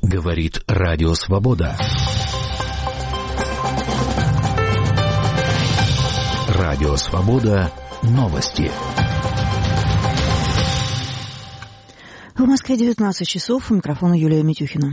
Говорит Радио Свобода. Радио Свобода. Новости. В Москве 19 часов. У микрофона Юлия Митюхина.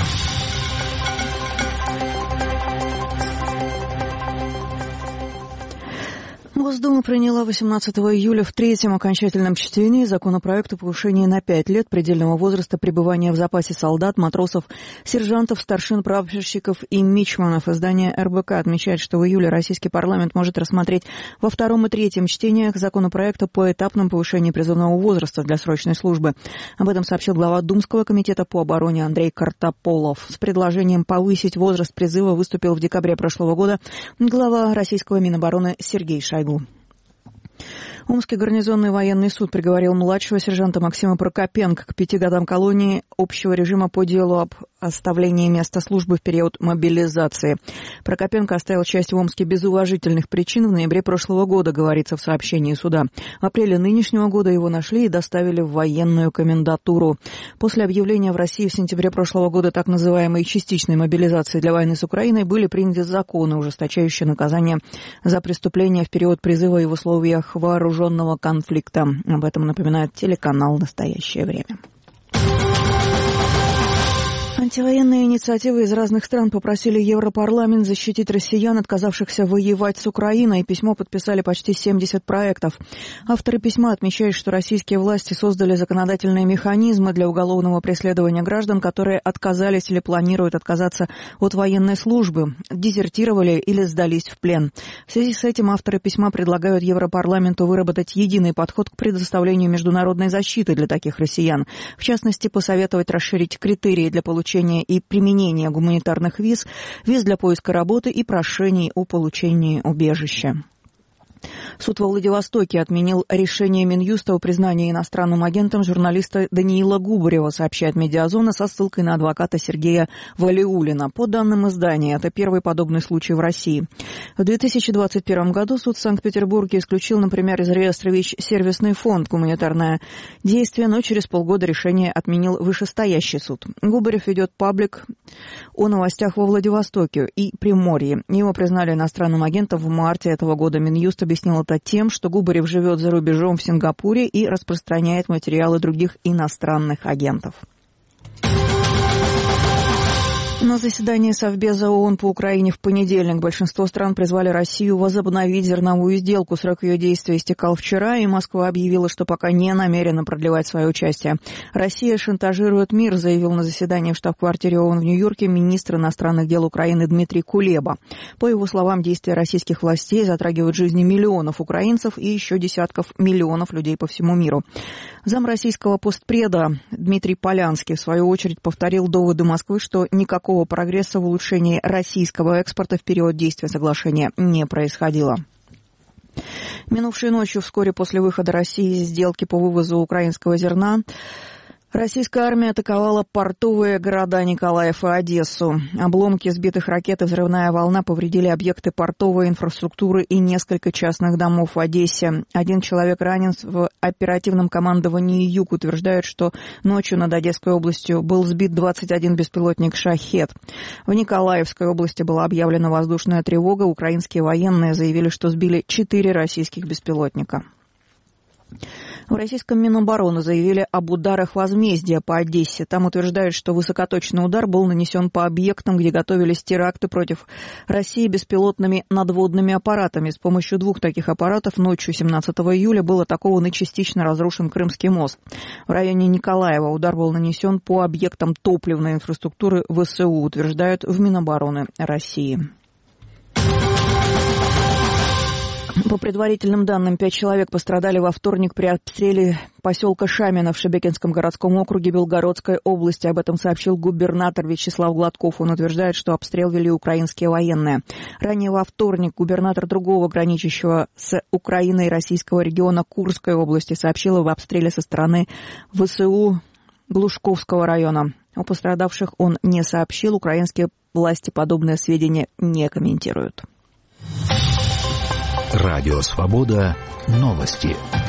Госдума приняла 18 июля в третьем окончательном чтении законопроект о повышении на 5 лет предельного возраста пребывания в запасе солдат, матросов, сержантов, старшин, прапорщиков и мичманов. Издание РБК отмечает, что в июле российский парламент может рассмотреть во втором и третьем чтениях законопроекта по этапному повышению призывного возраста для срочной службы. Об этом сообщил глава Думского комитета по обороне Андрей Картополов. С предложением повысить возраст призыва выступил в декабре прошлого года глава российского Минобороны Сергей Шойгу. Омский гарнизонный военный суд приговорил младшего сержанта Максима Прокопенко к 5 годам колонии общего режима по делу об оставлении места службы в период мобилизации. Прокопенко оставил часть в Омске без уважительных причин в ноябре прошлого года, говорится в сообщении суда. В апреле нынешнего года его нашли и доставили в военную комендатуру. После объявления в России в сентябре прошлого года так называемой частичной мобилизации для войны с Украиной были приняты законы, ужесточающие наказание за преступления в период призыва и в условиях вооруженного конфликта. Об этом напоминает телеканал «Настоящее время». Антивоенные инициативы из разных стран попросили Европарламент защитить россиян, отказавшихся воевать с Украиной. Письмо подписали почти 70 проектов. Авторы письма отмечают, что российские власти создали законодательные механизмы для уголовного преследования граждан, которые отказались или планируют отказаться от военной службы, дезертировали или сдались в плен. В связи с этим авторы письма предлагают Европарламенту выработать единый подход к предоставлению международной защиты для таких россиян. В частности, посоветовать расширить критерии для получения и применения гуманитарных виз, виз для поиска работы и прошений о получении убежища. Суд во Владивостоке отменил решение Минюста о признании иностранным агентом журналиста Даниила Губарева, сообщает «Медиазона» со ссылкой на адвоката Сергея Валиуллина. По данным издания, это первый подобный случай в России. В 2021 году суд в Санкт-Петербурге исключил, например, из реестра ВИЧ сервисный фонд «Гуманитарное действие», но через полгода решение отменил вышестоящий суд. Губарев ведет паблик о новостях во Владивостоке и Приморье. Его признали иностранным агентом в марте этого года. Минюст объяснил это тем, что Губарев живет за рубежом в Сингапуре и распространяет материалы других иностранных агентов. На заседании Совбеза ООН по Украине в понедельник большинство стран призвали Россию возобновить зерновую сделку. Срок ее действия истекал вчера, и Москва объявила, что пока не намерена продлевать свое участие. Россия шантажирует мир, заявил на заседании в штаб-квартире ООН в Нью-Йорке министр иностранных дел Украины Дмитрий Кулеба. По его словам, действия российских властей затрагивают жизни миллионов украинцев и еще десятков миллионов людей по всему миру. Зам российского постпреда Дмитрий Полянский, в свою очередь, повторил доводы Москвы, что никакого прогресса в улучшении российского экспорта в период действия соглашения не происходило. Минувшей ночью, вскоре после выхода России из сделки по вывозу украинского зерна, российская армия атаковала портовые города Николаев и Одессу. Обломки сбитых ракет и взрывная волна повредили объекты портовой инфраструктуры и несколько частных домов в Одессе. Один человек ранен. В оперативном командовании «Юг» утверждают, что ночью над Одесской областью был сбит 21 беспилотник «Шахед». В Николаевской области была объявлена воздушная тревога. Украинские военные заявили, что сбили 4 российских беспилотника. В российском Минобороны заявили об ударах возмездия по Одессе. Там утверждают, что высокоточный удар был нанесен по объектам, где готовились теракты против России беспилотными надводными аппаратами. С помощью 2 таких аппаратов ночью 17 июля был атакован и частично разрушен Крымский мост. В районе Николаева удар был нанесен по объектам топливной инфраструктуры ВСУ, утверждают в Минобороны России. По предварительным данным, 5 человек пострадали во вторник при обстреле поселка Шамино в Шебекинском городском округе Белгородской области. Об этом сообщил губернатор Вячеслав Гладков. Он утверждает, что обстрел вели украинские военные. Ранее во вторник губернатор другого граничащего с Украиной российского региона Курской области сообщил об обстреле со стороны ВСУ Глушковского района. О пострадавших он не сообщил. Украинские власти подобные сведения не комментируют. Радио Свобода. Новости.